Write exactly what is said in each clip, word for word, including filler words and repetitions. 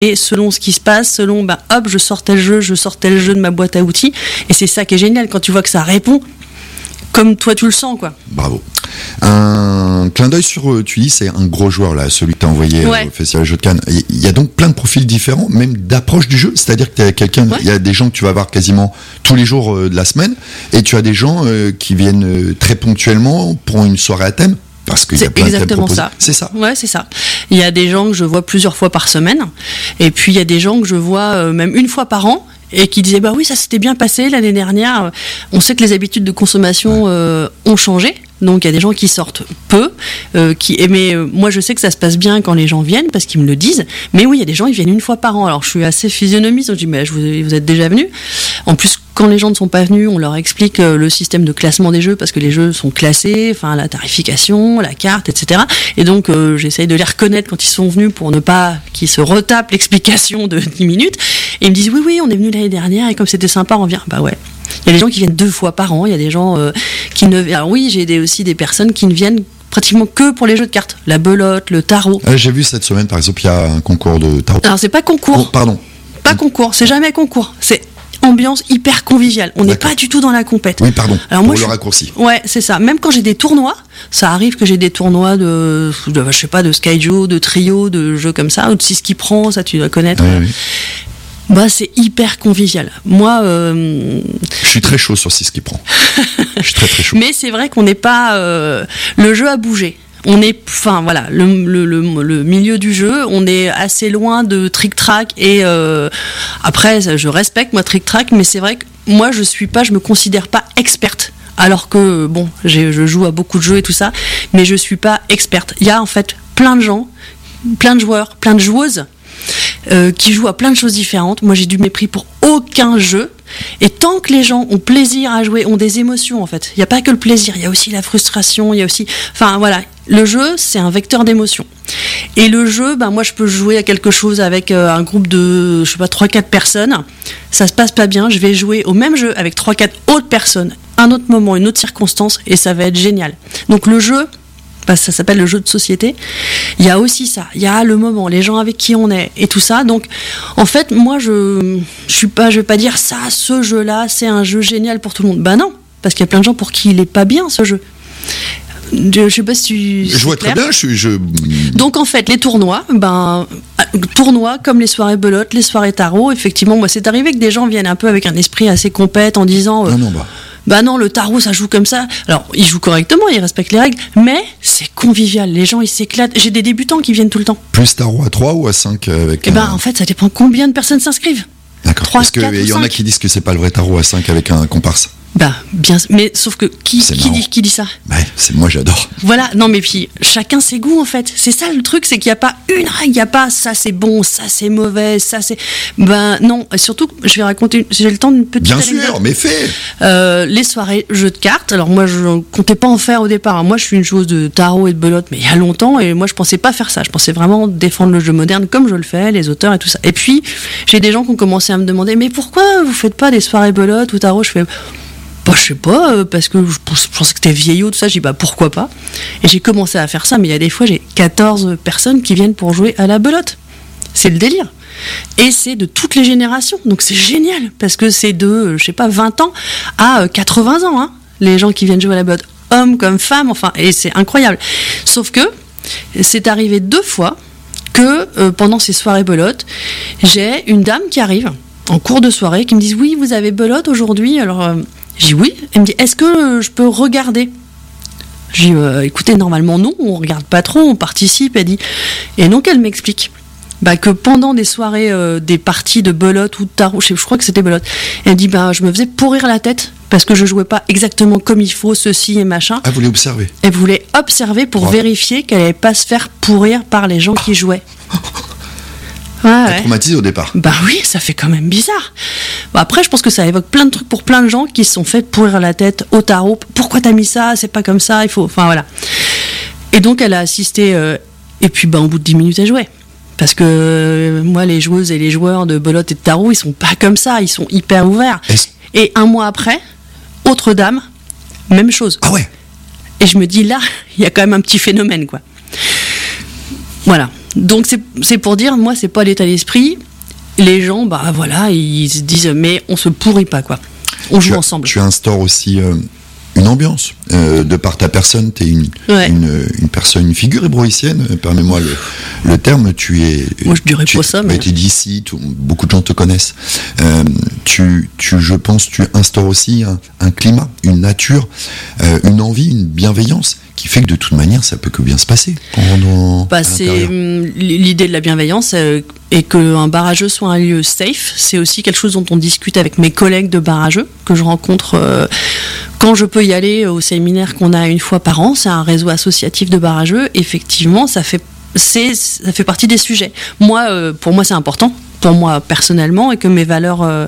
et selon ce qui se passe, selon, bah, hop, je sors tel jeu, je sors tel jeu de ma boîte à outils. Et c'est ça qui est génial, quand tu vois que ça répond comme toi tu le sens, quoi. Bravo. Un clin d'œil sur, tu dis, c'est un gros joueur, là, celui que tu as envoyé ouais. au Festival Jeux de Cannes. Il y a donc plein de profils différents, même d'approche du jeu. C'est-à-dire que tu as quelqu'un, il ouais. y a des gens que tu vas voir quasiment tous les jours de la semaine, et tu as des gens euh, qui viennent très ponctuellement pour une soirée à thème. Parce qu'il y a plein de thèmes proposés. Ça. C'est ça. Ouais, c'est ça. Il y a des gens que je vois plusieurs fois par semaine, et puis il y a des gens que je vois euh, même une fois par an, et qui disaient bah oui, ça s'était bien passé l'année dernière. On sait que les habitudes de consommation euh, ont changé. Donc il y a des gens qui sortent peu, euh, qui mais euh, moi je sais que ça se passe bien quand les gens viennent parce qu'ils me le disent. Mais oui, il y a des gens ils viennent une fois par an. Alors je suis assez physionomiste, donc je dis mais je vous, vous êtes déjà venus. En plus quand les gens ne sont pas venus, on leur explique euh, le système de classement des jeux parce que les jeux sont classés, enfin la tarification, la carte, et cetera. Et donc euh, j'essaye de les reconnaître quand ils sont venus pour ne pas qu'ils se retapent l'explication de dix minutes. Et ils me disent oui oui, on est venu l'année dernière et comme c'était sympa, on vient. Bah ouais. Il y a des gens qui viennent deux fois par an, il y a des gens euh, qui ne... Alors oui, j'ai des, aussi des personnes qui ne viennent pratiquement que pour les jeux de cartes. La belote, le tarot. Ah, j'ai vu cette semaine, par exemple, il y a un concours de tarot. Alors c'est pas concours. Oh, pardon. Pas concours, c'est jamais concours. C'est ambiance hyper conviviale. On n'est pas du tout dans la compète. Oui, pardon, alors, pour moi, le je... raccourci. Ouais, c'est ça. Même quand j'ai des tournois, ça arrive que j'ai des tournois de, de je sais pas, de Skyjo, de Trio, de jeux comme ça, ou de Six qui prend, ça tu dois connaître. Oui, oui. Bah, c'est hyper convivial. Moi, euh... je suis très chaud sur ce qui prend. Je suis très très chaud. Mais c'est vrai qu'on n'est pas. Euh... Le jeu a bougé. On est, enfin voilà, le, le, le, le milieu du jeu, on est assez loin de trick-track et euh... après, je respecte moi trick-track, mais c'est vrai que moi je suis pas, je me considère pas experte. Alors que bon, j'ai, je joue à beaucoup de jeux et tout ça, mais je suis pas experte. Il y a en fait plein de gens, plein de joueurs, plein de joueuses. Euh, qui jouent à plein de choses différentes. Moi j'ai du mépris pour aucun jeu, et tant que les gens ont plaisir à jouer, ont des émotions en fait, il n'y a pas que le plaisir, il y a aussi la frustration, il y a aussi, enfin voilà, le jeu c'est un vecteur d'émotion, et le jeu, ben moi je peux jouer à quelque chose avec euh, un groupe de, je sais pas, trois quatre personnes, ça se passe pas bien, je vais jouer au même jeu avec trois quatre autres personnes, un autre moment, une autre circonstance, et ça va être génial. Donc le jeu, parce que ça s'appelle le jeu de société, il y a aussi ça, il y a le moment, les gens avec qui on est et tout ça. Donc en fait moi je je suis pas je vais pas dire ça, ce jeu là c'est un jeu génial pour tout le monde. Bah non, parce qu'il y a plein de gens pour qui il est pas bien ce jeu. Je, je sais pas si tu je vois clair. Très bien, je, je donc en fait les tournois, ben tournois comme les soirées belote, les soirées tarot, effectivement moi c'est arrivé que des gens viennent un peu avec un esprit assez compète en disant euh, non non bah bah non, le tarot ça joue comme ça. Alors ils jouent correctement, ils respectent les règles, mais c'est convivial, les gens ils s'éclatent. J'ai des débutants qui viennent tout le temps. Plus tarot à trois ou à cinq avec. Eh ben un... en fait ça dépend combien de personnes s'inscrivent. D'accord. trois, parce qu'il y en a qui disent que c'est pas le vrai tarot à cinq avec un comparse. Bah bien, mais sauf que qui, qui dit qui dit ça? Ouais, c'est moi j'adore. Voilà, non mais puis chacun ses goûts en fait. C'est ça le truc, c'est qu'il n'y a pas une règle, il n'y a pas ça c'est bon, ça c'est mauvais, ça c'est. Ben non, surtout je vais raconter, j'ai le temps d'une petite. Bien anecdote. sûr, mais fais. Euh, les soirées jeux de cartes. Alors moi je ne comptais pas en faire au départ. Moi je suis une joueuse de tarot et de belote, mais il y a longtemps, et moi je pensais pas faire ça. Je pensais vraiment défendre le jeu moderne comme je le fais, les auteurs et tout ça. Et puis j'ai des gens qui ont commencé à me demander mais pourquoi vous faites pas des soirées belote ou tarot? Je fais bah, je sais pas, euh, parce que je, je pensais que t'es vieillot, tout ça. J'ai dit, bah, pourquoi pas. Et j'ai commencé à faire ça, mais il y a des fois, j'ai quatorze personnes qui viennent pour jouer à la belote. C'est le délire. Et c'est de toutes les générations. Donc c'est génial, parce que c'est de, euh, je sais pas, vingt ans à euh, quatre-vingts ans, hein, les gens qui viennent jouer à la belote. Hommes comme femmes, enfin, et c'est incroyable. Sauf que, c'est arrivé deux fois que, euh, pendant ces soirées belote, j'ai une dame qui arrive, en cours de soirée, qui me dit, oui, vous avez belote aujourd'hui, alors... Euh, J'ai dit oui. Elle me dit est-ce que je peux regarder? J'ai dit euh, écoutez, normalement non, on regarde pas trop, on participe. Elle dit et donc elle m'explique bah, que pendant des soirées, euh, des parties de belote ou de tarot, je, je crois que c'était belote. Elle dit bah je me faisais pourrir la tête parce que je jouais pas exactement comme il faut, ceci et machin. Ah, vous voulez observer? Elle voulait observer pour wow. vérifier qu'elle allait pas se faire pourrir par les gens qui jouaient. Ouais, ouais. Traumatisé au départ. Bah oui, ça fait quand même bizarre. Bon, après, je pense que ça évoque plein de trucs pour plein de gens qui se sont fait pourrir la tête au tarot. Pourquoi t'as mis ça? C'est pas comme ça, il faut... Enfin, voilà. Et donc, elle a assisté... Euh... Et puis, bah, au bout de dix minutes, elle jouait. Parce que euh, moi, les joueuses et les joueurs de belote et de tarot, ils sont pas comme ça. Ils sont hyper ouverts. Est-ce... Et un mois après, autre dame, même chose. Ah ouais. Et je me dis, là, il y a quand même un petit phénomène, quoi. Voilà. Donc c'est, c'est pour dire, moi, c'est pas l'état d'esprit. Les gens, bah voilà, ils se disent, mais on se pourrit pas, quoi. On tu joue as, ensemble. Tu instaures aussi euh, une ambiance. Euh, de par ta personne, tu es une, ouais. une, une personne, une figure hébroïcienne, permets-moi le, le terme, tu es... Moi, je dirais tu, pas ça, mais... Tu es d'ici, tout, beaucoup de gens te connaissent. Euh, tu, tu, je pense, tu instaures aussi un, un climat, une nature, euh, une envie, une bienveillance qui fait que de toute manière, ça peut que bien se passer. En, bah, c'est l'idée de la bienveillance euh, et qu'un barrageux soit un lieu safe. C'est aussi quelque chose dont on discute avec mes collègues de barrageux que je rencontre euh, quand je peux y aller au séminaire qu'on a une fois par an. C'est un réseau associatif de barrageux. Effectivement, ça fait c'est ça fait partie des sujets. Moi, euh, pour moi, c'est important. Pour moi personnellement, et que mes valeurs euh,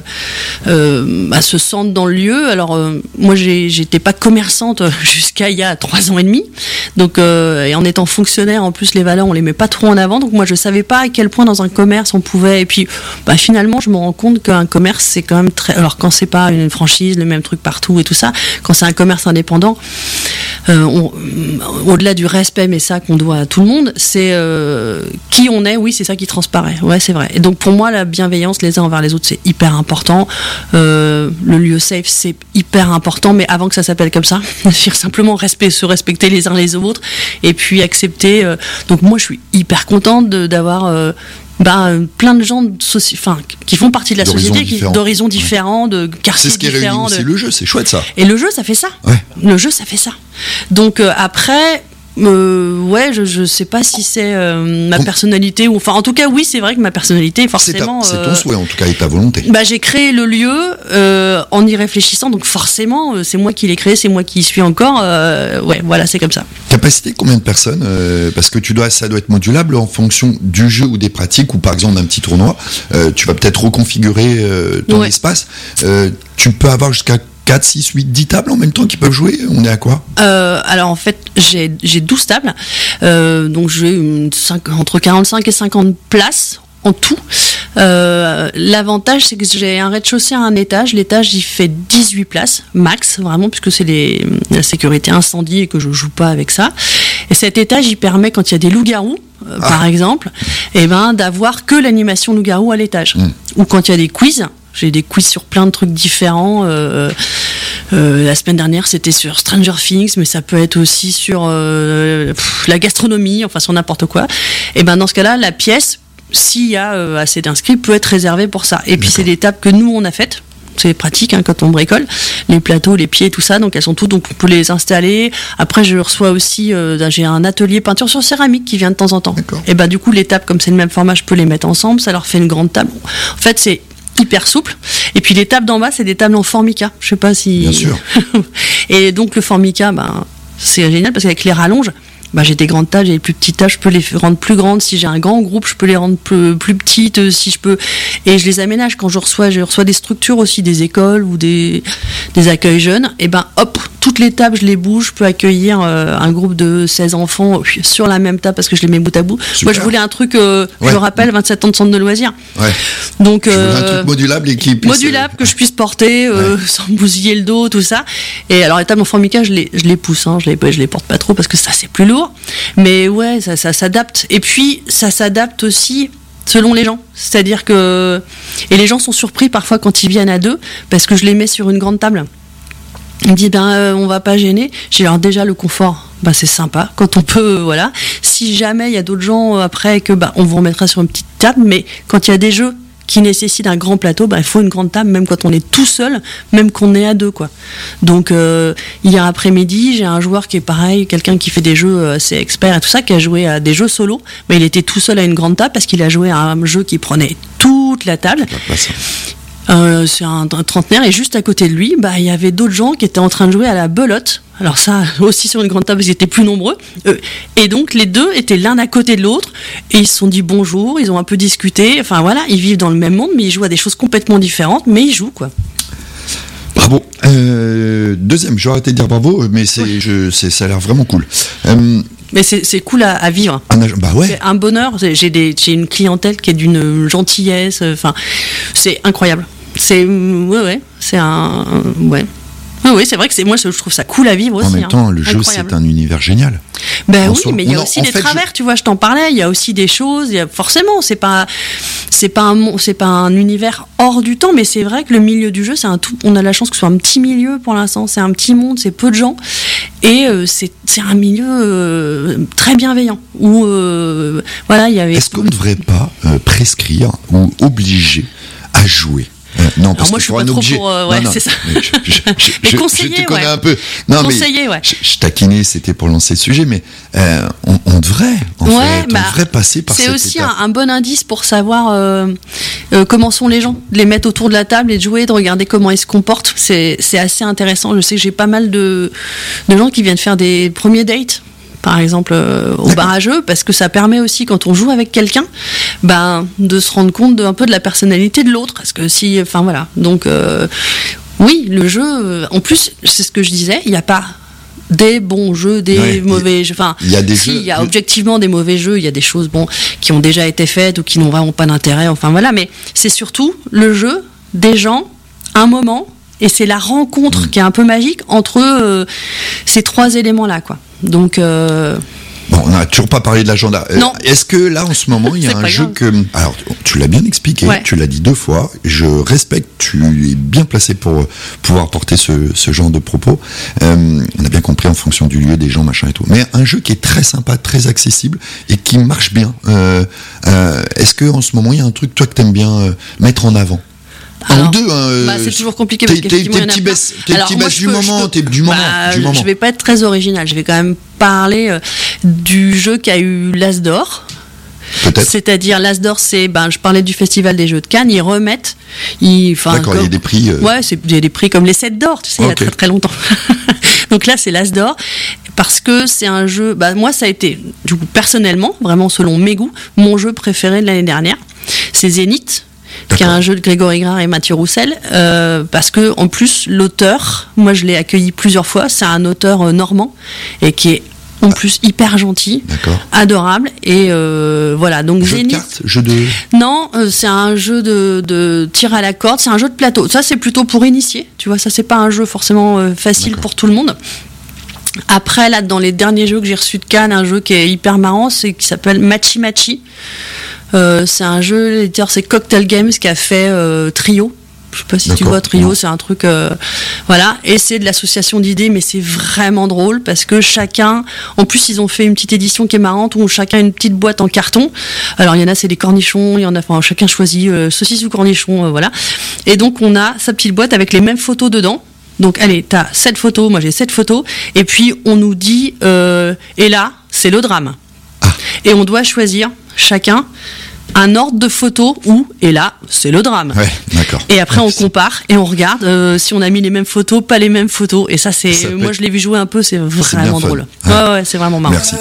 euh, bah, se sentent dans le lieu. Alors euh, moi j'ai, j'étais pas commerçante jusqu'à il y a trois ans et demi, donc euh, et en étant fonctionnaire en plus les valeurs on les met pas trop en avant, donc moi je savais pas à quel point dans un commerce on pouvait, et puis bah, finalement je me rends compte qu'un commerce c'est quand même très, alors quand c'est pas une franchise, le même truc partout et tout ça, quand c'est un commerce indépendant, euh, on, au-delà du respect mais ça qu'on doit à tout le monde, c'est euh, qui on est, oui c'est ça qui transparaît, ouais c'est vrai, et donc pour moi Moi, la bienveillance les uns envers les autres, c'est hyper important. Euh, le lieu safe, c'est hyper important, mais avant que ça s'appelle comme ça, c'est simplement respect, se respecter les uns les autres, et puis accepter. Euh, donc moi, je suis hyper contente de, d'avoir euh, bah, plein de gens de soci... enfin, qui font partie de la d'horizons société, différents. qui, d'horizons différents, de quartiers différents. C'est ce qui différents. réunit aussi de... le jeu, c'est chouette ça. Et le jeu, ça fait ça. Ouais. Le jeu, ça fait ça. Donc euh, après... Euh, ouais, je, je sais pas si c'est euh, ma personnalité ou enfin en tout cas oui c'est vrai que ma personnalité forcément. C'est, ta, c'est ton souhait en tout cas et ta volonté. Bah j'ai créé le lieu euh, en y réfléchissant, donc forcément euh, c'est moi qui l'ai créé, c'est moi qui y suis encore. Euh, ouais, voilà, c'est comme ça. Capacité combien de personnes euh, parce que tu dois, ça doit être modulable en fonction du jeu ou des pratiques ou par exemple d'un petit tournoi. Euh, tu vas peut-être reconfigurer euh, ton ouais. espace. Euh, tu peux avoir jusqu'à quatre, six, huit, dix tables en même temps qui peuvent jouer. On est à quoi euh, Alors en fait j'ai, j'ai douze tables, euh, donc j'ai une cinq, entre quarante-cinq et cinquante places en tout. Euh, l'avantage c'est que j'ai un rez-de-chaussée à un étage. L'étage il fait dix-huit places max, vraiment, puisque c'est les, la sécurité incendie et que je joue pas avec ça. Et cet étage il permet, quand il y a des loups-garous euh, ah. par exemple, et ben, d'avoir que l'animation loup-garou à l'étage. Mmh. Ou quand il y a des quiz, j'ai des quiz sur plein de trucs différents. Euh, euh, la semaine dernière, c'était sur Stranger Things, mais ça peut être aussi sur euh, pff, la gastronomie, enfin sur n'importe quoi. Et ben dans ce cas-là, la pièce, s'il y a euh, assez d'inscrits, peut être réservée pour ça. Et puis c'est des tables que nous on a faites. C'est pratique hein, quand on bricole, les plateaux, les pieds, tout ça, donc elles sont toutes, donc on peut les installer. Après je reçois aussi, euh, j'ai un atelier peinture sur céramique qui vient de temps en temps. D'accord. Et ben du coup les tables, comme c'est le même format, je peux les mettre ensemble, ça leur fait une grande table. En fait c'est hyper souple. Et puis les tables d'en bas, c'est des tables en formica. Je sais pas si. Bien sûr. Et donc le formica, ben c'est génial parce qu'avec les rallonges, ben, j'ai des grandes tables, j'ai des plus petites tables, je peux les rendre plus grandes. Si j'ai un grand groupe, je peux les rendre plus, plus petites. Si je peux, et je les aménage quand je reçois, je reçois des structures aussi, des écoles ou des des accueils jeunes. Et ben hop, toutes les tables, je les bouge. Je peux accueillir euh, un groupe de seize enfants sur la même table parce que je les mets bout à bout. Super. Moi, je voulais un truc, euh, ouais. je le rappelle, vingt-sept ans de centre de loisirs. Ouais. Donc, je euh, voulais un truc modulable et qui puisse, modulable, que je puisse porter euh, ouais. sans bousiller le dos, tout ça. Et alors, les tables en formica, je les, je les pousse, hein, je les, je les porte pas trop parce que ça, c'est plus lourd. Mais ouais, ça, ça s'adapte. Et puis, ça s'adapte aussi selon les gens. C'est-à-dire que... Et les gens sont surpris parfois quand ils viennent à deux parce que je les mets sur une grande table. Ils me disent, ben, euh, on va pas gêner. J'ai alors déjà le confort. Ben, c'est sympa quand on peut, euh, voilà. Si jamais il y a d'autres gens euh, après que, ben, on vous remettra sur une petite table. Mais quand il y a des jeux qui nécessitent un grand plateau, ben, il faut une grande table, même quand on est tout seul, même qu'on est à deux, quoi. Donc, euh, hier après-midi, j'ai un joueur qui est pareil, quelqu'un qui fait des jeux assez experts et tout ça, qui a joué à des jeux solo, mais il était tout seul à une grande table parce qu'il a joué à un jeu qui prenait toute la table. Euh, c'est un, un trentenaire, et juste à côté de lui, bah, il y avait d'autres gens qui étaient en train de jouer à la belote. Alors ça, aussi sur une grande table, ils étaient plus nombreux. Euh, et donc les deux étaient l'un à côté de l'autre, et ils se sont dit bonjour, ils ont un peu discuté. Enfin voilà, ils vivent dans le même monde, mais ils jouent à des choses complètement différentes, mais ils jouent, quoi. Bravo. Euh, deuxième, je vais arrêter de dire bravo, mais c'est, ouais. je, c'est, ça a l'air vraiment cool. Euh, Mais c'est, c'est cool à, à vivre. Un, bah ouais. C'est un bonheur. J'ai, des, j'ai une clientèle qui est d'une gentillesse. Enfin, c'est incroyable. C'est ouais, ouais. C'est un ouais. Oui, oui, c'est vrai que c'est moi je trouve ça cool à vivre aussi. En même temps, hein. le jeu Incroyable. c'est un univers génial. Ben En oui, soi, mais il y a on a- aussi en des fait, travers, je- tu vois, je t'en parlais, il y a aussi des choses, il y a, forcément, c'est pas c'est pas un mon- c'est pas un univers hors du temps, mais c'est vrai que le milieu du jeu, c'est un tout on a la chance que ce soit un petit milieu pour l'instant, c'est un petit monde, c'est peu de gens et euh, c'est c'est un milieu euh, très bienveillant où euh, voilà, il y avait Est-ce qu'on ne devrait pas euh, prescrire ou obliger à jouer? Euh, non, parce moi, qu'il je suis faut pas un trop objet. pour, euh, ouais, Non, non, c'est ça. mais je, je, je, Mais je- conseiller, je te connais ouais. un peu. Non, Conseiller, mais ouais. je, je taquinais, c'était pour lancer le sujet, mais euh, on, on devrait, en Ouais, fait, bah, on devrait passer par c'est cette aussi étape. un, un bon indice pour savoir euh, euh, comment sont les gens, de les mettre autour de la table et de jouer, de regarder comment ils se comportent. C'est, c'est assez intéressant. Je sais que j'ai pas mal de, de gens qui viennent faire des premiers dates, par exemple euh, au bar à jeu, parce que ça permet aussi, quand on joue avec quelqu'un, ben, de se rendre compte de, un peu de la personnalité de l'autre. Parce que si, enfin voilà. Donc euh, oui, le jeu. euh, En plus, c'est ce que je disais. Il n'y a pas des bons jeux, des Ouais, mauvais jeux. Enfin, il y a des si, jeux- il y a objectivement des mauvais jeux. Il y a des choses, bon, qui ont déjà été faites ou qui n'ont vraiment pas d'intérêt. Enfin voilà. Mais c'est surtout le jeu, des gens, un moment. Et c'est la rencontre Mmh. qui est un peu magique entre euh, ces trois éléments-là, quoi. Donc, euh, Bon, on n'a toujours pas parlé de l'agenda. Euh, Non. Est-ce que là, en ce moment, il y a C'est un pas jeu grave. que... Alors, tu l'as bien expliqué, Ouais. tu l'as dit deux fois, je respecte, tu es bien placé pour pouvoir porter ce, ce genre de propos. Euh, on a bien compris en fonction du lieu, des gens, machin et tout. Mais un jeu qui est très sympa, très accessible et qui marche bien. Euh, euh, Est-ce que en ce moment, il y a un truc, toi, que tu aimes bien euh, mettre en avant? Un Alors, ou deux, hein, euh, bah, c'est toujours compliqué tes- parce tes- qu'effectivement, tes il y en a petits plein. baisses- tes Alors, petits moi, baisses je du peux- moment, je peux- tes- du moment, bah, du moment. Je vais pas être très original. Je vais quand même parler euh, du jeu qui a eu l'As d'or. Peut-être. C'est-à-dire l'As d'or, c'est, ben, je parlais du Festival des Jeux de Cannes. Ils remettent, ils, enfin, D'accord, il y a comme- des prix. euh, Ouais, c'est il y a des prix comme les sept d'or, tu sais, il y a Ok. très très longtemps. Donc là, c'est l'As d'or parce que c'est un jeu. Bah moi, ça a été, du coup, personnellement, vraiment selon mes goûts, mon jeu préféré de l'année dernière. C'est Zénith, qui est D'accord. un jeu de Grégory Grard et Mathieu Roussel, euh, parce que en plus l'auteur, moi je l'ai accueilli plusieurs fois. C'est un auteur euh, normand et qui est en plus hyper gentil, D'accord. adorable et euh, voilà. Donc Jeu de Zénith. cartes, jeu de. Non, euh, c'est un jeu de, de tir à la corde, c'est un jeu de plateau. Ça, c'est plutôt pour initier, tu vois, ça, c'est pas un jeu forcément euh, facile D'accord. pour tout le monde. Après, là, dans les derniers jeux que j'ai reçus de Cannes, un jeu qui est hyper marrant, c'est qui s'appelle Machi Machi. Euh, c'est un jeu, l'éditeur, c'est Cocktail Games qui a fait euh, Trio. Je sais pas si tu D'accord, vois Trio, non. c'est un truc, euh, voilà. Et c'est de l'association d'idées, mais c'est vraiment drôle parce que chacun, en plus, ils ont fait une petite édition qui est marrante où chacun a une petite boîte en carton. Alors il y en a, c'est des cornichons, il y en a, enfin chacun choisit euh, saucisse ou cornichon, euh, voilà. Et donc on a sa petite boîte avec les mêmes photos dedans. Donc allez, t'as sept photos, moi j'ai sept photos, et puis on nous dit, euh, et là, c'est le drame. Ah. Et on doit choisir chacun un ordre de photos où, et là, c'est le drame. Ouais, d'accord. Et après, on C'est- compare et on regarde euh, si on a mis les mêmes photos, pas les mêmes photos. Et ça, c'est, Ça peut moi, être- je l'ai vu jouer un peu, c'est bien vraiment fun. drôle. Ouais. Ouais, ouais, c'est vraiment marrant. Merci.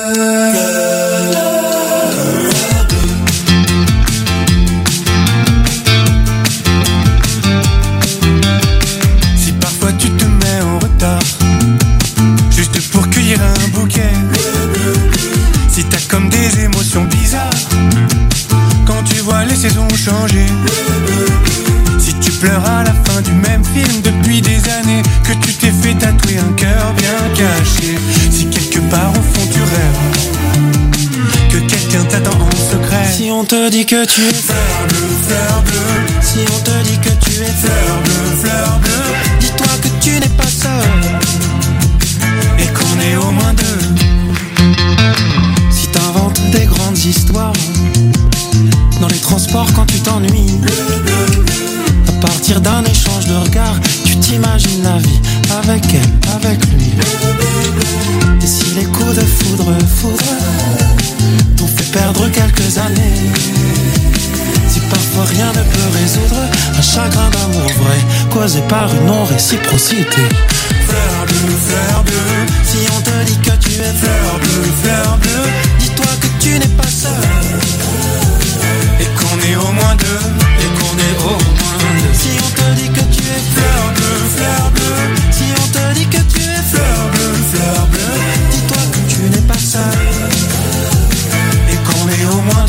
Si parfois tu te mets en retard, juste pour cueillir un bouquet. Si t'as comme des émotions bizarres, quand tu vois les saisons changer. Si tu pleures à la fin du même film depuis des années, que tu t'es fait tatouer un cœur bien caché. Si quelque part au fond tu rêves, que quelqu'un t'attend en secret. Si on te dit que tu es fleur bleue, fleur bleue. Si on te dit que tu es fleur bleue, fleur bleue. Dis-toi que tu n'es pas seul et qu'on est au moins deux. Si t'inventes des grandes histoires dans les transports quand tu t'ennuies, à partir d'un échange de regards, tu t'imagines la vie avec elle, avec lui. Et si les coups de foudre, foudre t'ont fait perdre quelques années, si parfois rien ne peut résoudre un chagrin d'amour vrai causé par une non-réciprocité. Fleur bleue, fleur bleue, si on te dit que tu es fleur bleue, fleur bleue, dis-toi que tu n'es pas seul et qu'on est au moins deux, et qu'on est au moins deux. Si on te dit que tu es fleur bleue, fleur bleue, si on te dit que tu es fleur bleue, fleur bleue, dis-toi que tu n'es pas seul et qu'on est au moins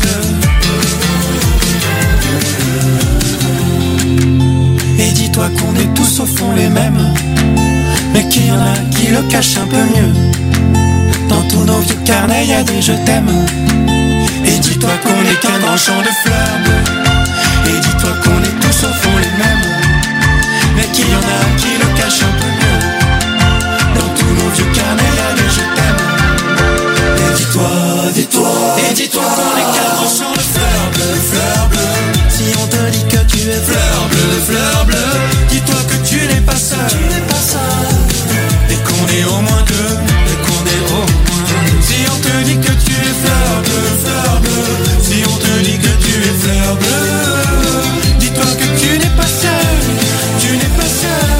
deux. Et dis-toi qu'on est tous au fond les mêmes, qu'il y en a qui le cachent un peu mieux. Dans tous nos vieux carnets, y a des je t'aime. Et dis-toi qu'on est qu'un grand champ de fleurs bleues. Et dis-toi qu'on est tous au fond les mêmes. Mais qu'il y en a qui le cachent un peu mieux. Dans tous nos vieux carnets, y a des je t'aime. Et dis-toi, dis-toi, et dis-toi qu'on est qu'un grand champ de fleurs bleues, fleurs bleues. Si on te dit que tu es fleur bleue, fleur bleue, dis-toi que tu n'es pas seul, tu n'es pas seul. Et qu'on est au moins deux, et qu'on est au moins deux. Si on te dit que tu es fleur bleue, fleur bleue, si on te dit que tu es fleur bleue, dis-toi que tu n'es pas seul, tu n'es pas seul.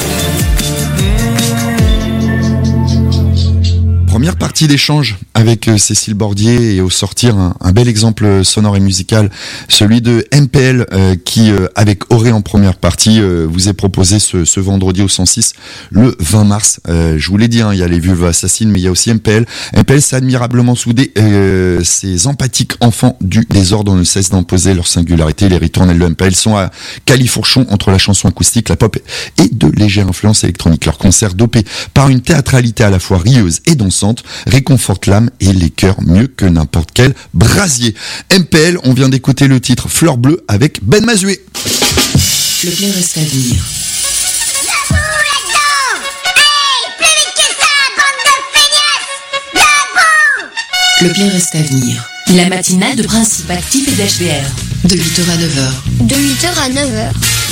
Première partie d'échange avec euh, Cécile Bordier et au sortir un, un bel exemple sonore et musical, celui de M P L euh, qui euh, avec Auré en première partie euh, vous est proposé ce, ce vendredi au cent six le vingt mars. Euh, je vous l'ai dit, hein, il y a les Vulves Assassines mais il y a aussi M P L. M P L c'est admirablement soudé, euh, ces empathiques enfants du désordre ne cessent d'imposer leur singularité. Les ritournelles de M P L sont à califourchon entre la chanson acoustique, la pop et de légères influences électroniques. Leur concert dopé par une théâtralité à la fois rieuse et dansante réconforte l'âme et les cœurs mieux que n'importe quel brasier. M P L, on vient d'écouter le titre Fleur Bleue avec Ben Mazué. Le plein reste à venir. Le plein reste à venir. La matinale de Principe Actif et d'H B R. De huit heures à neuf heures. De huit heures à neuf heures.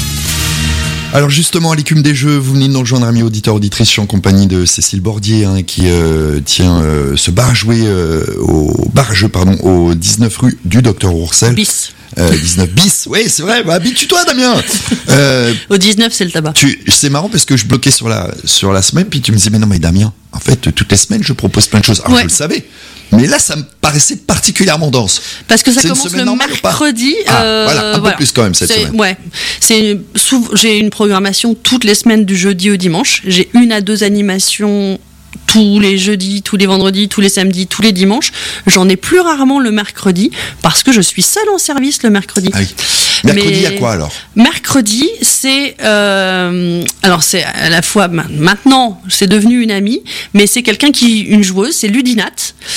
Alors justement, à l'écume des jeux, vous venez de nous rejoindre, amis auditeurs, auditrices. Je suis en compagnie de Cécile Bordier, hein, qui euh, tient euh, ce bar à jouer euh, au bar à jeu, pardon, au dix-neuf rue du Docteur Roursel. Bis. Euh, dix-neuf bis, oui c'est vrai, bah, habitue-toi Damien. Euh, Au dix-neuf c'est le tabac. Tu, c'est marrant parce que je bloquais sur la, sur la semaine, puis tu me disais mais non mais Damien, en fait toutes les semaines je propose plein de choses. Alors ouais. Je le savais, mais là ça me paraissait particulièrement dense. Parce que ça c'est commence le mercredi. Ah, euh, voilà, un voilà. peu plus quand même cette c'est, semaine. Ouais, c'est souvent, j'ai une programmation toutes les semaines du jeudi au dimanche. J'ai une à deux animations tous les jeudis, tous les vendredis, tous les samedis, tous les dimanches. J'en ai plus rarement le mercredi parce que je suis seule en service le mercredi. Ah oui. Mercredi, il y a Mais quoi alors ? Mercredi, c'est euh, alors c'est à la fois maintenant c'est devenu une amie, mais c'est quelqu'un qui une joueuse, c'est Ludinat,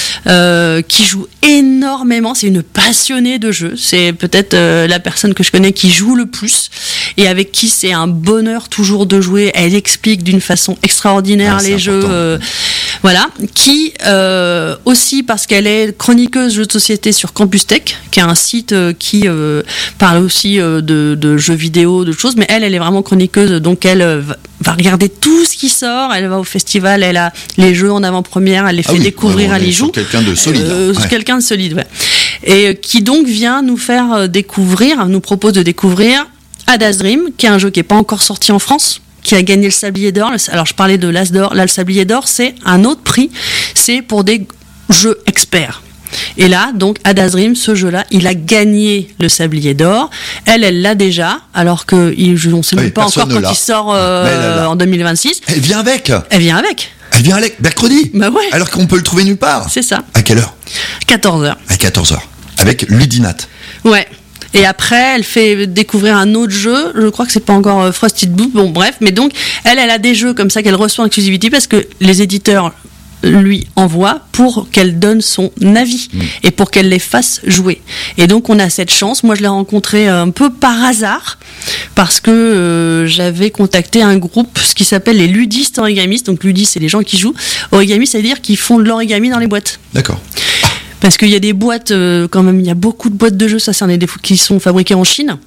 euh, qui joue énormément. C'est une passionnée de jeu. C'est peut-être euh, la personne que je connais qui joue le plus et avec qui c'est un bonheur toujours de jouer. Elle explique d'une façon extraordinaire ah, les jeux. Euh, Voilà, qui euh, aussi parce qu'elle est chroniqueuse jeux de société sur Campus Tech, qui est un site euh, qui euh, parle aussi euh, de, de jeux vidéo, de choses, mais elle, elle est vraiment chroniqueuse, donc elle euh, va regarder tout ce qui sort, elle va au festival, elle a les jeux en avant-première, elle les fait ah oui, découvrir, ouais, elle y joue. Quelqu'un de solide. Euh, ouais. Quelqu'un de solide, ouais. Et euh, qui donc vient nous faire découvrir, nous propose de découvrir Ada's Dream, qui est un jeu qui n'est pas encore sorti en France, qui a gagné le Sablier d'Or. Alors je parlais de l'As d'Or, là le Sablier d'Or c'est un autre prix, c'est pour des jeux experts. Et là, donc, Ada's Dream, ce jeu-là, il a gagné le Sablier d'Or. Elle, elle l'a déjà, alors que il, on ne sait même oui, pas encore quand l'a. il sort euh, en deux mille vingt-six. Elle vient avec. Elle vient avec. Elle vient avec, mercredi. Bah ouais. Alors qu'on peut le trouver nulle part. C'est ça. À quelle heure ? quatorze heures. À quatorze heures. Avec Ludinat. Ouais. Et après, elle fait découvrir un autre jeu. Je crois que c'est pas encore euh, Frosted Blue. Bon, bref. Mais donc, elle, elle a des jeux comme ça qu'elle reçoit en exclusivité parce que les éditeurs lui envoie pour qu'elle donne son avis mmh. et pour qu'elle les fasse jouer. Et donc on a cette chance. Moi je l'ai rencontrée un peu par hasard parce que euh, j'avais contacté un groupe, ce qui s'appelle les ludistes origamistes. Donc ludistes c'est les gens qui jouent. Origami ça veut dire qu'ils font de l'origami dans les boîtes. D'accord. Parce qu'il y a des boîtes euh, quand même, il y a beaucoup de boîtes de jeux, ça c'est un des défauts qui sont fabriquées en Chine.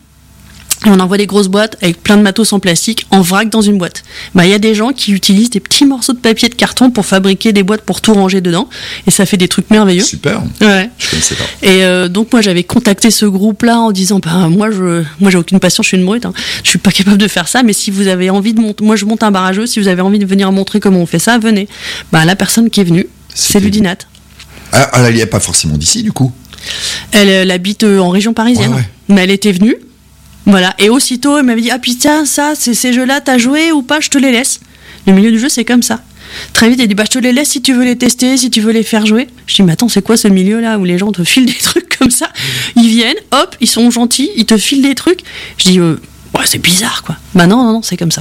Et on envoie des grosses boîtes avec plein de matos en plastique en vrac dans une boîte. Bah, il y a des gens qui utilisent des petits morceaux de papier de carton pour fabriquer des boîtes pour tout ranger dedans. Et ça fait des trucs merveilleux. Super. Ouais. Je connaissais pas. Et euh, donc, moi, j'avais contacté ce groupe-là en disant, bah, moi, je, moi, j'ai aucune passion, je suis une brute, hein. Je suis pas capable de faire ça, mais si vous avez envie de monter, moi, je monte un bar à jeu, si vous avez envie de venir montrer comment on fait ça, venez. Bah, la personne qui est venue, c'est, c'est Ludinat. Ah, elle n'est pas forcément d'ici, du coup. Elle, elle habite en région parisienne. Ouais, ouais. Mais elle était venue. Voilà, et aussitôt, elle m'avait dit « Ah putain, ça, c'est ces jeux-là, t'as joué ou pas, je te les laisse. » Le milieu du jeu, c'est comme ça. Très vite, elle dit « Bah, je te les laisse si tu veux les tester, si tu veux les faire jouer. » Je dis « Mais attends, c'est quoi ce milieu-là où les gens te filent des trucs comme ça ? Ils viennent, hop, ils sont gentils, ils te filent des trucs. » Je dis euh, « Ouais, c'est bizarre, quoi. » Bah non, non, non, c'est comme ça.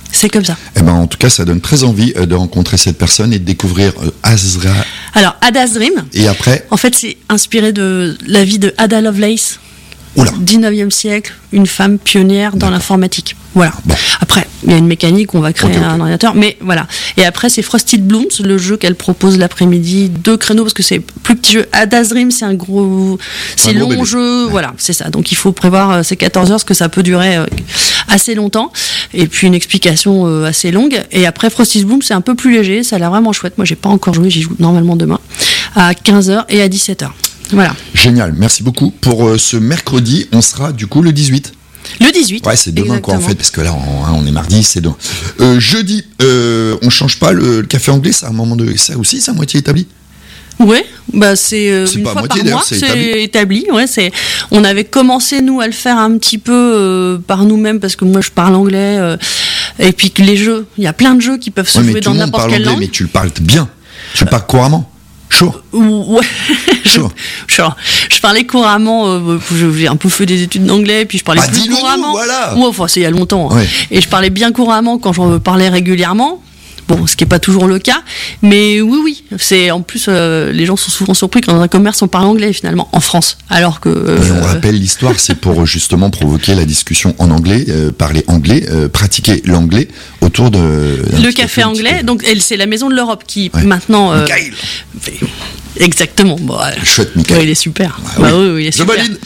C'est comme ça. Eh ben, en tout cas, ça donne très envie euh, de rencontrer cette personne et de découvrir euh, Azra. Alors, Ada's Dream. Et après, en fait, c'est inspiré de la vie de Ada Lovelace. Oula. dix-neuvième siècle, une femme pionnière dans D'accord. l'informatique. Voilà. Bon. Après, il y a une mécanique, on va créer Ok, ok. un ordinateur, mais voilà. Et après, c'est Frosted Blooms, le jeu qu'elle propose l'après-midi, deux créneaux, parce que c'est plus petit jeu. Ada's Dream, c'est un gros, c'est Un gros long bébé. jeu, Ouais. voilà, c'est ça. Donc il faut prévoir euh, ces quatorze heures, parce que ça peut durer euh, assez longtemps. Et puis une explication euh, assez longue. Et après, Frosted Blooms, c'est un peu plus léger, ça a l'air vraiment chouette. Moi, j'ai pas encore joué, j'y joue normalement demain, à quinze heures et à dix-sept heures. Voilà. génial, merci beaucoup. Pour euh, ce mercredi, on sera du coup le dix-huit. Le dix-huit. Ouais, c'est demain quoi en exactement. fait, parce que là on, hein, on est mardi, c'est demain. Euh, jeudi, euh, on change pas le, le café anglais, c'est un moment de, ça aussi, c'est à moitié établi. Ouais, bah c'est euh, C'est une pas à fois moitié, par d'ailleurs, mois, c'est c'est établi. établi. Ouais, c'est. On avait commencé nous à le faire un petit peu euh, par nous-mêmes parce que moi je parle anglais euh, et puis que les jeux, il y a plein de jeux qui peuvent se Ouais, mais jouer tout dans le monde n'importe parle quelle anglais, langue. mais tu le parles bien, tu le parles couramment. Chaud. Ou- Ouais. Chaud. je, je parlais couramment. Euh, je- j'ai un peu fait des études d'anglais, puis je parlais Bah, plus dis-le nous, couramment. voilà. Ouais, enfin c'est il y a longtemps. hein. Ouais. Et je parlais bien couramment quand j'en parlais régulièrement. Bon, ce qui n'est pas toujours le cas, mais oui, oui, c'est en plus euh, les gens sont souvent surpris quand dans un commerce on parle anglais finalement en France, alors que. euh, Et on rappelle l'histoire, c'est pour justement provoquer la discussion en anglais, euh, parler anglais, euh, pratiquer l'anglais autour de. d'un Le petit café un petit anglais, peu. donc elle, c'est la Maison de l'Europe qui Ouais. maintenant. euh, Michael. fait- Exactement. Bon, ouais. Chouette, Michael. Ouais, il est super. Ah Bah oui. oui, oui, il est Je super. valide.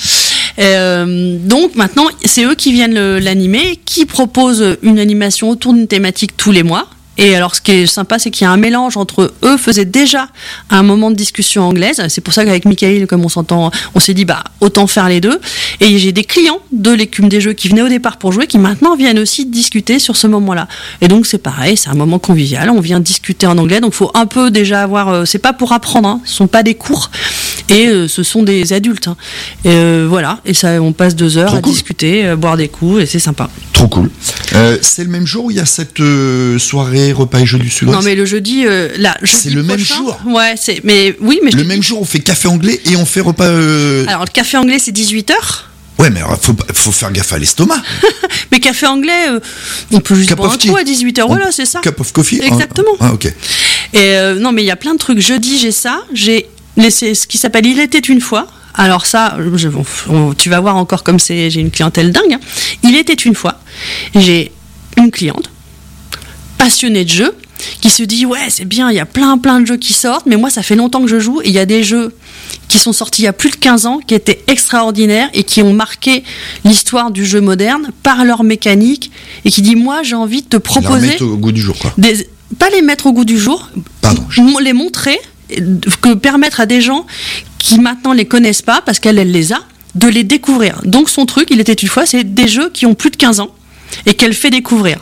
Euh, donc maintenant, c'est eux qui viennent le- l'animer, qui proposent une animation autour d'une thématique tous les mois. Et alors, ce qui est sympa, c'est qu'il y a un mélange entre eux faisaient déjà un moment de discussion anglaise. C'est pour ça qu'avec Michael, comme on s'entend, on s'est dit bah autant faire les deux. Et j'ai des clients de l'écume des jeux qui venaient au départ pour jouer, qui maintenant viennent aussi discuter sur ce moment-là. Et donc c'est pareil, c'est un moment convivial. On vient discuter en anglais, donc faut un peu déjà avoir. Euh, c'est pas pour apprendre, hein, ce sont pas des cours. Et euh, ce sont des adultes. hein. Et euh, voilà. Et ça, on passe deux heures Trop à cool. discuter, euh, boire des coups, et c'est sympa. Trop cool. Euh, c'est le même jour où il y a cette euh, soirée repas et jeux du Sud-Ouest. Non mais le jeudi, euh, là, jeudi C'est le même prochain- jour. Ouais, c'est. Mais oui, mais je Le te même dis- jour, on fait café anglais et on fait repas. euh, Alors le café anglais c'est dix-huit heures. Ouais, mais alors, faut, pas- faut faire gaffe à l'estomac. Mais café anglais, euh, on peut juste Cup boire of un tea. coup à dix-huit heures. On- Voilà, c'est ça. Cup of coffee. Exactement. Ah, ah, ok. Et euh, non, mais il y a plein de trucs. Jeudi, j'ai ça. J'ai laissé ce qui s'appelle Il était une fois. Alors ça, je- on- on- tu vas voir encore comme c'est. J'ai une clientèle dingue. hein. Il était une fois. J'ai une cliente passionnée de jeux qui se dit ouais c'est bien, il y a plein plein de jeux qui sortent, mais moi ça fait longtemps que je joue et il y a des jeux qui sont sortis il y a plus de quinze ans qui étaient extraordinaires et qui ont marqué l'histoire du jeu moderne par leur mécanique et qui dit moi j'ai envie de te La proposer remettre au goût du jour, quoi. des, pas les mettre au goût du jour, Pardon. m- les montrer, que permettre à des gens qui maintenant les connaissent pas, parce qu'elle elle les a, de les découvrir. Donc son truc, il était une fois, c'est des jeux qui ont plus de quinze ans et qu'elle fait découvrir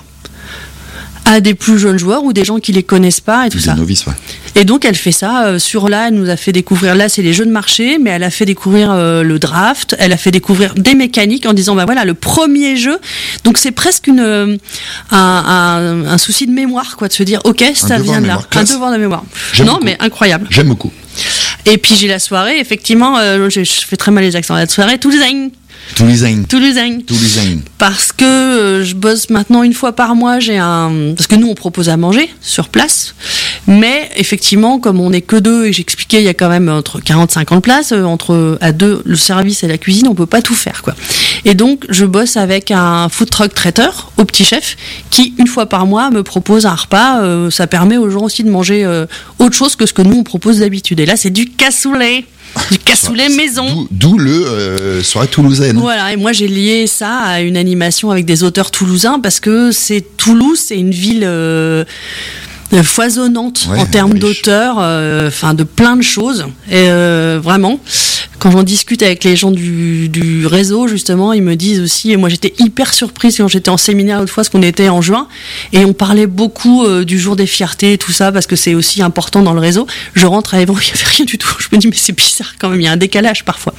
à des plus jeunes joueurs ou des gens qui les connaissent pas et tout Des ça. novices, ouais. Et donc elle fait ça euh, sur là, elle nous a fait découvrir là, c'est les jeux de marché, mais elle a fait découvrir euh, le draft, elle a fait découvrir des mécaniques en disant bah voilà le premier jeu. Donc c'est presque une euh, un, un, un souci de mémoire quoi, de se dire ok ça devoir vient de de là, mémoire, un classe. devoir de mémoire. J'aime Non beaucoup. mais incroyable. J'aime beaucoup. Et puis j'ai la soirée, effectivement, euh, je, je fais très mal les accents. La soirée Toulousain, Toulousain. Toulousain. Toulousain. Parce que euh, je bosse maintenant une fois par mois, j'ai un parce que nous on propose à manger sur place, mais effectivement comme on n'est que deux et j'expliquais il y a quand même entre quarante cinquante places euh, entre à deux le service et la cuisine, on peut pas tout faire quoi. Et donc je bosse avec un food truck traiteur au Petit Chef qui une fois par mois me propose un repas, euh, ça permet aux gens aussi de manger euh, autre chose que ce que nous on propose d'habitude. Et là c'est du cassoulet. Du cassoulet maison. D'où- D'où le euh, soirée toulousaine. Voilà, et moi j'ai lié ça à une animation avec des auteurs toulousains parce que c'est Toulouse, c'est une ville euh, euh, foisonnante Ouais, en termes riche. d'auteurs, euh, enfin de plein de choses. Et euh, vraiment, quand j'en discute avec les gens du, du réseau, justement, ils me disent aussi, et moi j'étais hyper surprise quand j'étais en séminaire l'autre fois, parce qu'on était en juin, et on parlait beaucoup euh, du jour des fiertés et tout ça, parce que c'est aussi important dans le réseau. Je rentre à Évron, il n'y avait rien du tout. Je me dis, mais c'est bizarre quand même, il y a un décalage parfois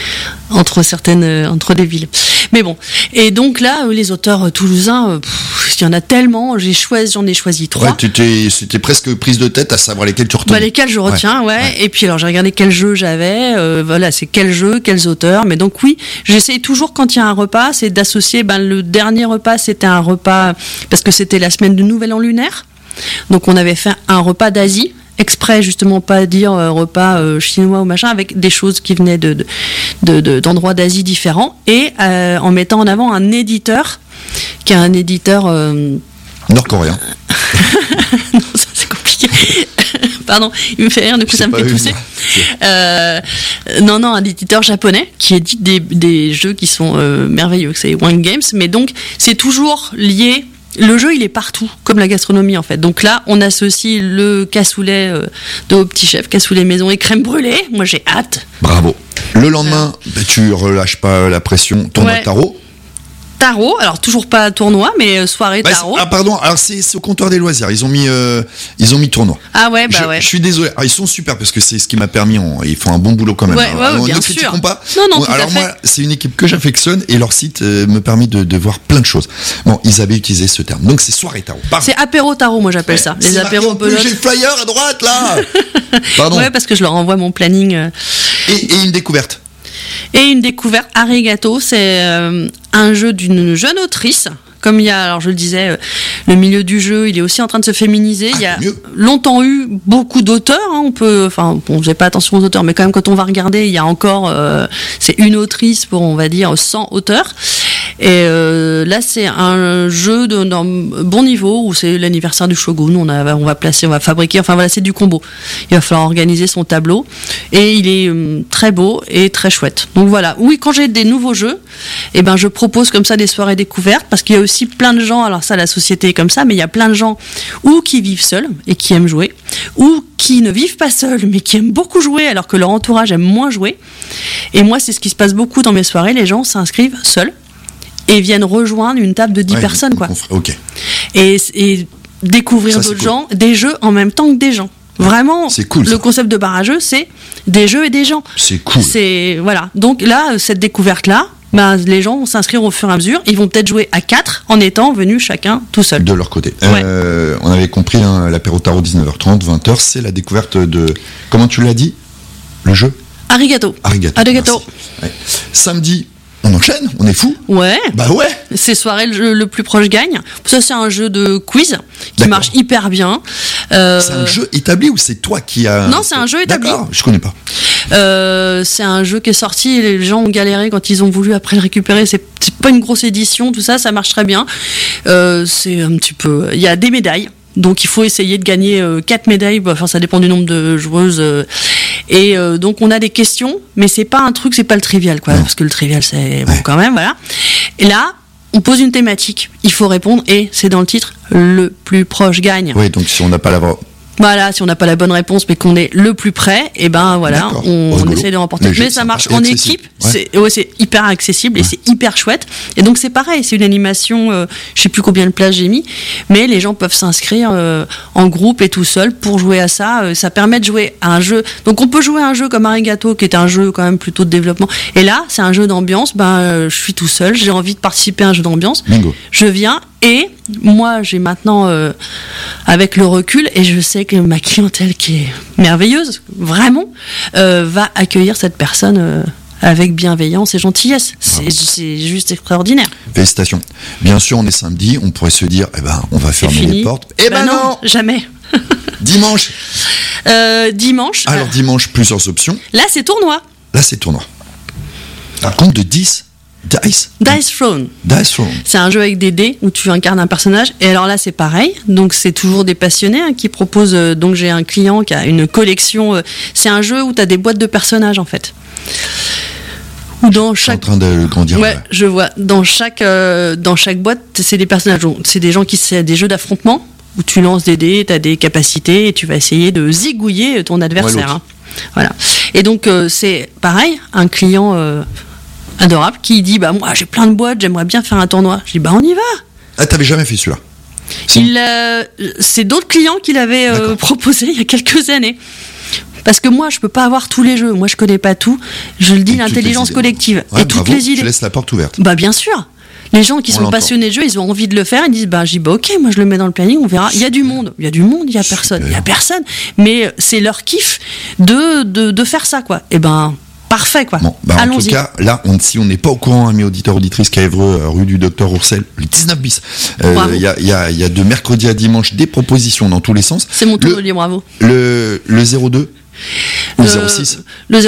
entre certaines, euh, entre des villes. Mais bon. Et donc là, euh, les auteurs euh, toulousains, euh, pff, qu'il y en a tellement. J'ai choisi, j'en ai choisi trois. Ouais, t'étais, c'était presque prise de tête à savoir lesquels tu retiens. Bah, lesquels je retiens, ouais. ouais. ouais. Et puis alors j'ai regardé quels jeux j'avais. Euh, voilà, c'est quels jeux, quels auteurs. Mais donc oui, j'essaye toujours quand il y a un repas, c'est d'associer. Ben le dernier repas, c'était un repas parce que c'était la semaine du Nouvel An lunaire. Donc on avait fait un repas d'Asie. Exprès justement pas dire euh, repas euh, chinois ou machin, avec des choses qui venaient de, de, de, de, d'endroits d'Asie différents, et euh, en mettant en avant un éditeur qui est un éditeur euh... nord-coréen. Non, ça c'est compliqué. Pardon, il me fait rire, du coup ça me fait tousser. Euh, non, non, un éditeur japonais qui édite des, des jeux qui sont euh, merveilleux, c'est One Games, mais donc c'est toujours lié. Le jeu, il est partout, comme la gastronomie en fait. Donc là, on associe le cassoulet euh, de Au Petit Chef, cassoulet maison et crème brûlée. Moi, j'ai hâte. Bravo. Le lendemain, bah, tu relâches pas la pression. Tournoi ouais. de tarot. Tarot, alors toujours pas tournoi, mais soirée bah, tarot. Ah pardon, alors c'est, c'est au comptoir des loisirs. Ils ont mis, euh, ils ont mis tournoi. Ah ouais, bah je, ouais. Je suis désolé. Alors, ils sont super parce que c'est ce qui m'a permis. On, ils font un bon boulot quand même. Ouais, alors, ouais, bien ne sûr. critiquons pas. Non, non. Bon, tout alors à fait. moi, c'est une équipe que j'affectionne et leur site euh, me permet de, de voir plein de choses. Bon, ils avaient utilisé ce terme. Donc c'est soirée tarot. Pardon. C'est apéro tarot, moi j'appelle ouais. ça. Les apéros belote. J'ai le flyer à droite là. Pardon. Ouais, parce que je leur envoie mon planning. Euh... Et, et une découverte. Et une découverte, Arigato, c'est euh, un jeu d'une jeune autrice. Comme il y a, alors je le disais, euh, le milieu du jeu, il est aussi en train de se féminiser. Ah, il y a mieux. longtemps eu beaucoup d'auteurs. Hein, on peut, enfin, bon, j'ai pas attention aux auteurs, mais quand même quand on va regarder, il y a encore, euh, c'est une autrice pour, on va dire, cent auteurs. Et euh, là, c'est un jeu de, d'un bon niveau où c'est l'anniversaire du Shogun. On, a, on va placer, on va fabriquer. Enfin voilà, c'est du combo. Il va falloir organiser son tableau et il est euh, très beau et très chouette. Donc voilà. Oui, quand j'ai des nouveaux jeux, eh ben je propose comme ça des soirées découvertes parce qu'il y a aussi plein de gens. Alors ça, la société est comme ça, mais il y a plein de gens ou qui vivent seuls et qui aiment jouer, ou qui ne vivent pas seuls mais qui aiment beaucoup jouer alors que leur entourage aime moins jouer. Et moi, c'est ce qui se passe beaucoup dans mes soirées. Les gens s'inscrivent seuls et viennent rejoindre une table de dix ouais, personnes, quoi. Ok. Et, et découvrir ça, d'autres cool. gens, des jeux en même temps que des gens. Vraiment, c'est cool, le ça. concept de bar à jeux, c'est des jeux et des gens. C'est cool. C'est, voilà. Donc là, cette découverte-là, ben, les gens vont s'inscrire au fur et à mesure. Ils vont peut-être jouer à quatre en étant venus chacun tout seul. De leur côté. Ouais. Euh, on avait compris, hein, l'apéro tarot dix-neuf heures trente, vingt heures, c'est la découverte de... Comment tu l'as dit ? Le jeu ? Arigato. Arigato. Arigato. Ouais. Samedi... On enchaîne, on est fou. Ouais. Bah ouais. C'est soirée, le, jeu, le plus proche gagne. Ça, c'est un jeu de quiz qui D'accord. marche hyper bien. Euh... C'est un jeu établi ou c'est toi qui as... Non, c'est un jeu établi. D'accord, je connais pas. Euh, c'est un jeu qui est sorti et les gens ont galéré quand ils ont voulu après le récupérer. C'est, c'est pas une grosse édition, tout ça, ça marche très bien. Euh, c'est un petit peu... Il y a des médailles. Donc il faut essayer de gagner euh, quatre médailles, enfin ça dépend du nombre de joueuses. Euh, et euh, donc on a des questions, mais c'est pas un truc, c'est pas le trivial, quoi, parce que le trivial c'est bon quand même, voilà. Et là, on pose une thématique, il faut répondre, et c'est dans le titre, le plus proche gagne. Oui, donc si on n'a pas la Voilà, si on n'a pas la bonne réponse, mais qu'on est le plus près, et ben voilà, D'accord. on, on essaie de remporter. Mais, mais ça marche en équipe, ouais. c'est, ouais, c'est hyper accessible et ouais. c'est hyper chouette. Et donc c'est pareil, c'est une animation, euh, je sais plus combien de places j'ai mis, mais les gens peuvent s'inscrire euh, en groupe et tout seul pour jouer à ça. Euh, ça permet de jouer à un jeu. Donc on peut jouer à un jeu comme Arigato, qui est un jeu quand même plutôt de développement. Et là, c'est un jeu d'ambiance. Ben, euh, je suis tout seul, j'ai envie de participer à un jeu d'ambiance. Bingo. Je viens. Et moi, j'ai maintenant, euh, avec le recul, et je sais que ma clientèle qui est merveilleuse, vraiment, euh, va accueillir cette personne euh, avec bienveillance et gentillesse. C'est, ah. c'est juste extraordinaire. Félicitations. Bien sûr, on est samedi, on pourrait se dire, eh ben, on va fermer les portes. Eh ben, ben non, non jamais. Dimanche. Euh, dimanche. Alors, euh, dimanche, plusieurs options. Là, c'est tournoi. Là, c'est tournoi. Un compte de dix. Dice. Dice Throne. Dice Throne. C'est un jeu avec des dés où tu incarnes un personnage. Et alors là, c'est pareil. Donc, c'est toujours des passionnés hein, qui proposent. Euh, donc, j'ai un client qui a une collection. Euh, c'est un jeu où tu as des boîtes de personnages, en fait. Ou dans chaque. Je suis en train de grandir. Ouais, je vois. Dans chaque, euh, dans chaque boîte, c'est des personnages. Donc, c'est des gens qui. C'est des jeux d'affrontement où tu lances des dés, tu as des capacités et tu vas essayer de zigouiller ton adversaire. Hein. Voilà. Et donc, euh, c'est pareil. Un client. Euh, adorable, qui dit bah moi j'ai plein de boîtes, j'aimerais bien faire un tournoi. Je dis bah on y va. Ah t'avais jamais fait celui-là. C'est, Il, euh, c'est d'autres clients qui l'avaient euh, proposé il y a quelques années. Parce que moi je peux pas avoir tous les jeux, moi je connais pas tout. Je le dis, et l'intelligence collective ouais, et toutes bravo, les idées. Tu laisses la porte ouverte. Bah bien sûr. Les gens qui On sont l'entend. passionnés de jeu, ils ont envie de le faire, ils disent bah j'y bah ok, moi je le mets dans le planning, on verra. Il y a du monde, il y a du monde, il y a personne, il y a personne, mais c'est leur kiff de de, de faire ça quoi. Et ben parfait quoi. Bon, bah, en Allons-y. tout cas, là, on, si on n'est pas au courant, amis auditeurs, auditrices, qu'à Évreux, euh, rue du Docteur Roussel, le dix-neuf bis, euh, Bravo. il y, a, il y, a, il y a de mercredi à dimanche des propositions dans tous les sens. C'est mon tour Le- de dire bravo. Le, le zéro deux ou Le- zéro six Le